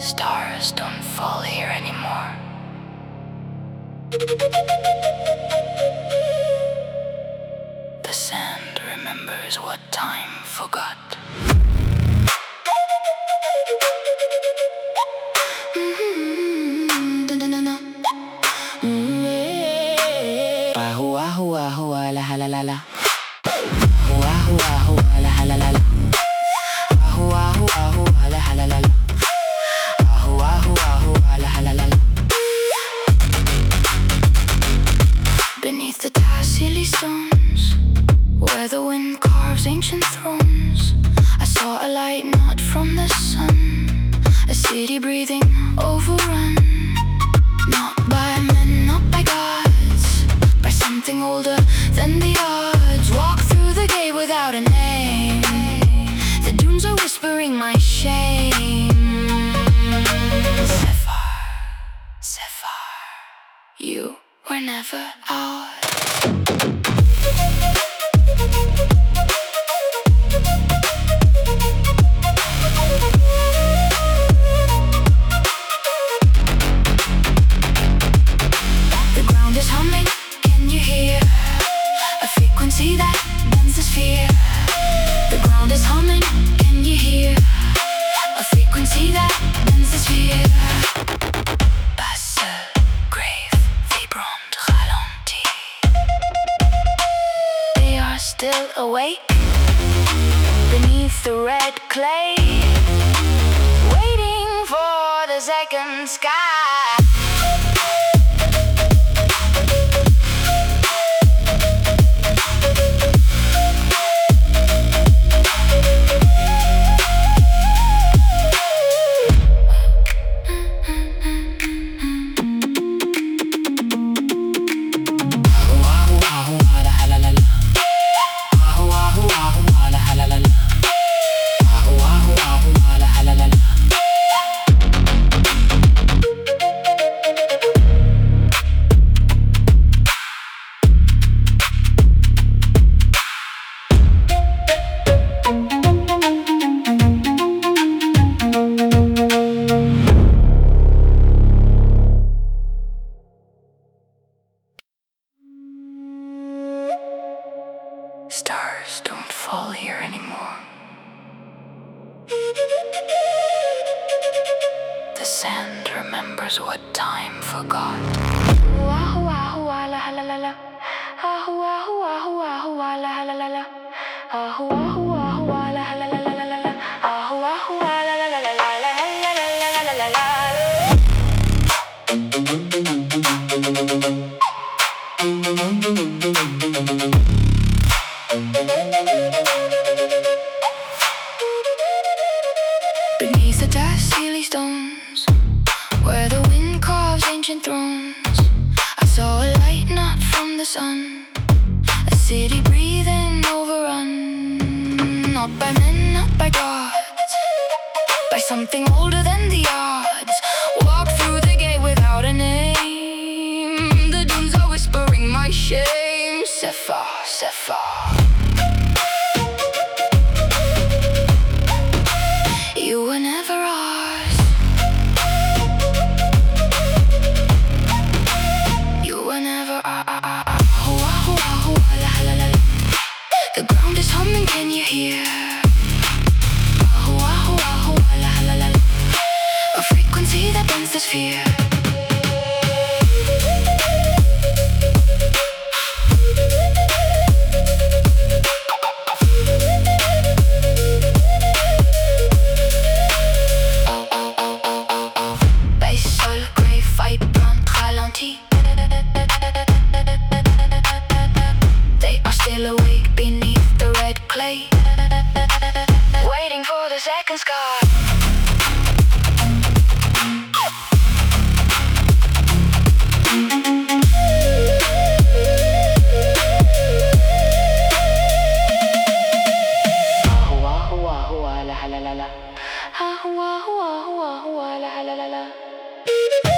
Stars don't fall here anymore. The sand remembers what time forgot. Hua hua hua la la la la. Hua hua hua la la la la. Hua hua hua la la la la. Hua hua hua la la la la. Beneath the Tassili stones, where the wind carves ancient thrones, I saw a light not from the sun, a city breathing overrun. Not by men, not by gods, by something older than the odds. Walk through the gate without a name. The dunes are whispering my shame. Sephar, Sephar, you were never ours. See that bends the sphere. The ground is humming, can you hear? A frequency that bends the sphere. Basse, grave, vibrant, ralenti. They are still awake beneath the red clay, waiting for the second sky. Stars don't fall here anymore. The sand remembers what time forgot. Hua hua hua la la la la. Hua hua hua hua la la la la. Hua hua hua la la la la la. Hua hua la la la la la la la la. Beneath the Tassili stones, where the wind carves ancient thrones, I saw a light not from the sun, a city breathing overrun. Not by men, not by gods, by something older than the odds. Walk through the gate without a name. The dunes are whispering my shame. Sephar, Sephar, you were never ours. You were never ours. Hua hua hua la la la la. The ground is humming, can you hear? Hua hua hua la la la la. A frequency that bends the sphere. They are still awake beneath the red clay, waiting for the second sky. Hua hua hua la la la la. Hua hua hua hua la la la la.